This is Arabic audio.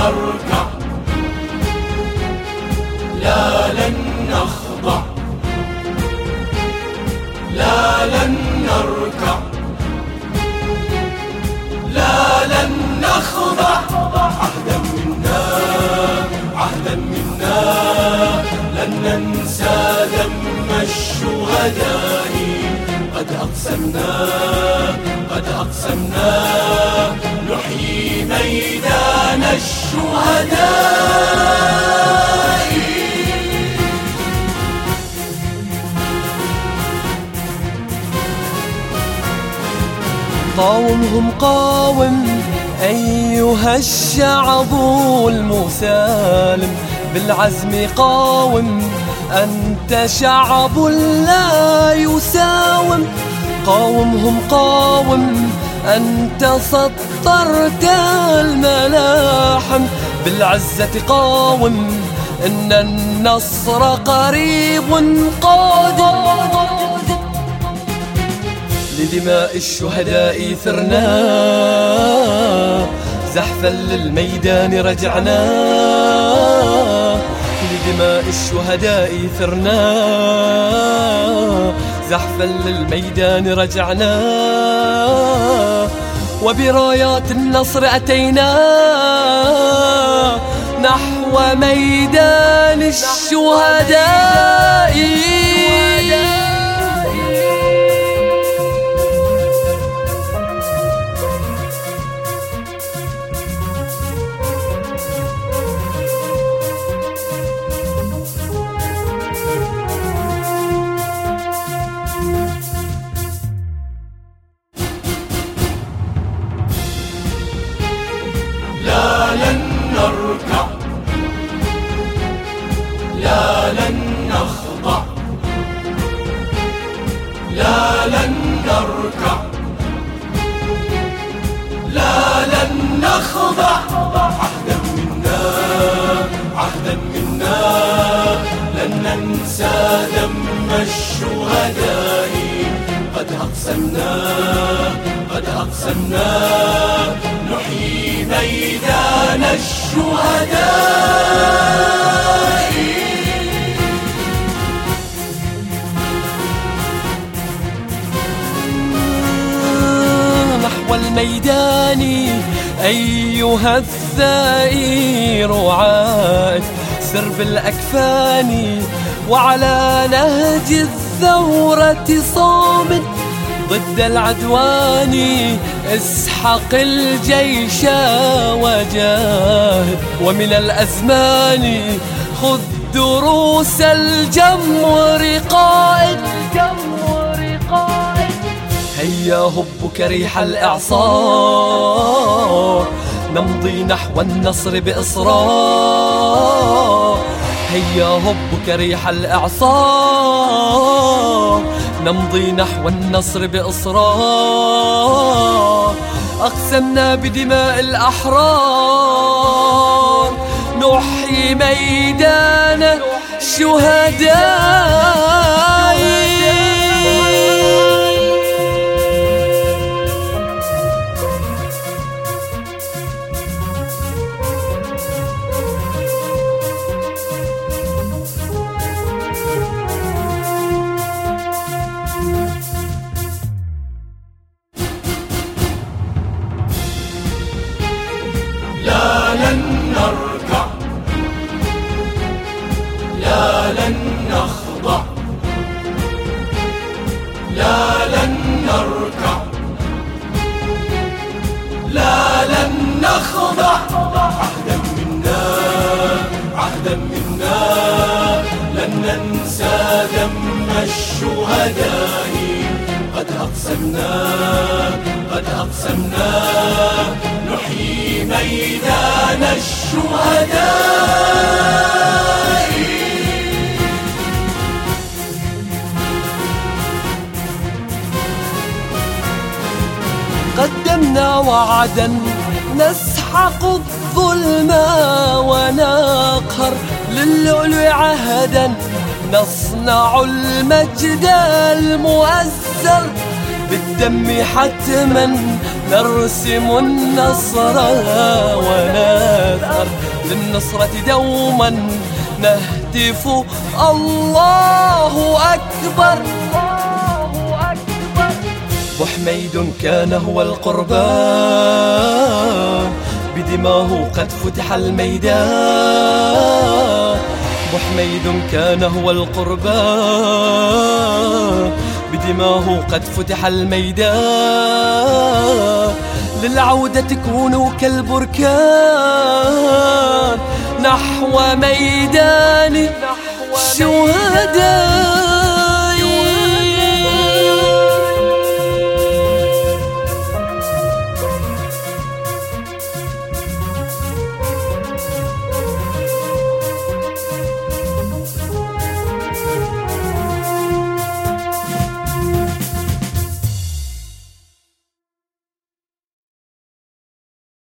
نركع، لا لن نخضع، لا لن نركع، لا لن نخضع. عهدا منا، عهدا منا، لن ننسى دم الشهداء. قد أقسمنا، قد أقسمنا، نحيي ميدان الشهداء. قاومهم قاوم أيها الشعب المسالم، بالعزم قاوم، أنت شعب لا يساوم. قاومهم قاوم، أنت سطرت الملاحم، بالعزة قاوم، إن النصر قريب قادم. لدماء الشهداء ثرنا، زحفا للميدان رجعنا. لدماء الشهداء ثرنا، زحفا للميدان رجعنا. وبرايات النصر أتينا نحو ميدان الشهداء. لا لن نركع، لا لن نخضع، لا لن نركع، لا لن نخضع. عهدا منا، عهدا منا، لن ننسى دم الشهداء. قد أقسمنا، قد أقسمنا، نحيي ميدان الشهداء. نحو الميدان أيها الثائر عاد، سر بالأكفان وعلى نهج الثورة صامد. ضد العدوان اسحق الجيش وجاهد، ومن الأزمان خذ دروس الجمر قائد. هيا هبك ريح الإعصار، نمضي نحو النصر بإصرار. هيا هبك ريح الإعصار، نمضي نحو النصر بإصرار. أقسمنا بدماء الأحرار، نحيي ميدان الشهداء. لا لن نركع، لا لن نخضع، لا لن نركع، لا لن نخضع. عهدا منا، عهدا منا، لن ننسى دم الشهداء. قد أقسمنا، قد أقسمنا، نحيي ميدان الشهداء. قدمنا وعدا نسحق الظلم ونقهر، للؤلؤ عهدا نصنع المجد المؤزر. بالدم حتما نرسم النصر ونثأر للنصرة دوما نهتف الله أكبر. بوحميد كان هو القربان بدماه قد فتح الميدان. بوحميد كان هو القربان بدماه قد فتح الميدان. للعودة تكونوا كالبركان نحو ميدان الشهداء.